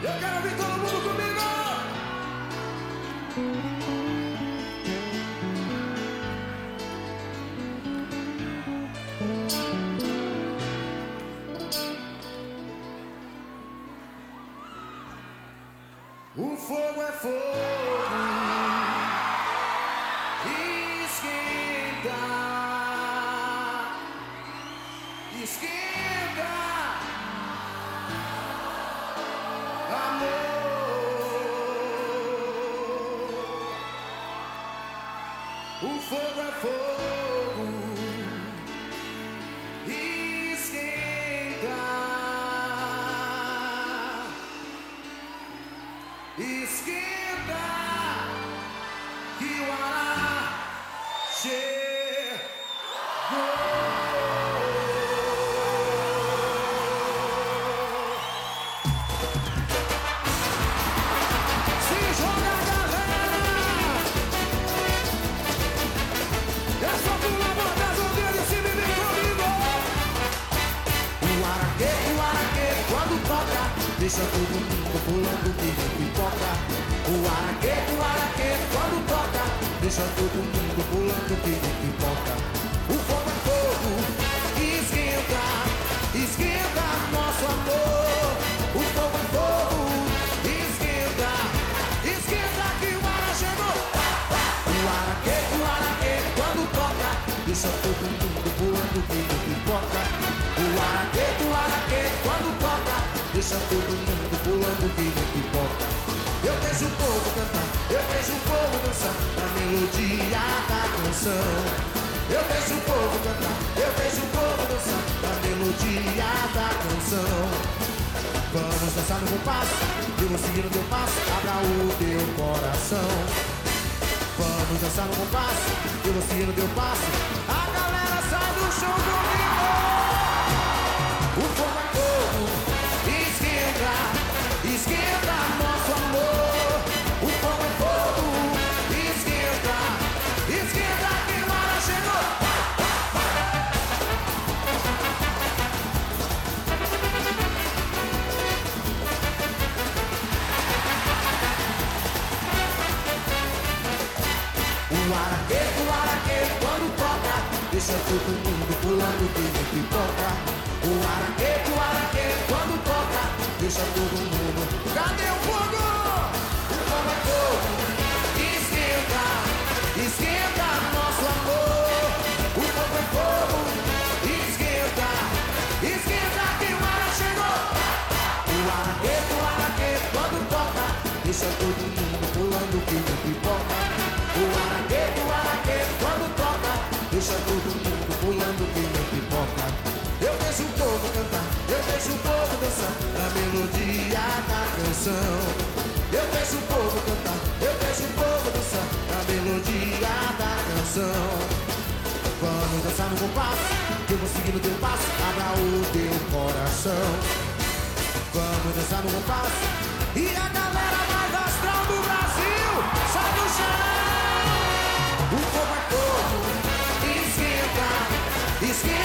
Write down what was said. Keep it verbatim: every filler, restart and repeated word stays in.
Eu quero ver todo mundo comigo. O fogo é fogo, esquenta, esquenta, amor. O fogo é fogo, esquenta, esquenta, que o ar chegou. Se joga, galera! É só pular, botar as orelhas e se viver comigo. O araquê, o araquê, quando toca, deixa todo mundo pulando que nem pipoca. O araquê, o araquê, quando toca, deixa todo mundo pulando que nem pipoca. O fogo é fogo, esquenta, esquenta nosso amor. O fogo é fogo, esquenta, esquenta que o ara chegou. O araquê, o araquê, quando toca, deixa todo mundo pulando que nem pipoca. O araquê, o araquê, quando toca, deixa todo mundo pulando que nem pipoca. Eu vejo o povo cantar, eu vejo o povo dançar na melodia da canção. Eu vejo o povo cantar, eu vejo o povo dançar na melodia da canção. Vamos dançar no compasso, eu vou seguir o teu passo, abra o teu coração. Vamos dançar no compasso, eu vou seguir o teu passo, a galera sai do chão comigo. O fogo é fogo, esquenta, esquenta nosso amor. O fogo é fogo, esquenta, esquenta que o ara chegou. O araquê, o araquê, quando toca, deixa todo mundo pulando que nem pipoca. O araquê, o araquê, quando toca, deixa todo mundo. Cadê o fogo? O fogo é fogo, esquenta, esquenta nosso amor. O fogo é fogo, esquenta, esquenta que o ara chegou. O araquê, o araquê, quando toca, deixa todo mundo pulando que nem pipoca. O araquê, o araquê, quando toca, deixa todo mundo pulando que nem pipoca. Eu vejo o povo cantar, eu vejo o povo dançar na melodia da canção. Eu vejo o povo cantar, eu vejo o povo dançar na melodia da canção. Vamos dançar no compasso, que eu vou seguir no teu passo, abra o teu coração. Vamos dançar no compasso, e a galera mais astral do Brasil sai do chão. O fogo é fogo, esquenta, esquenta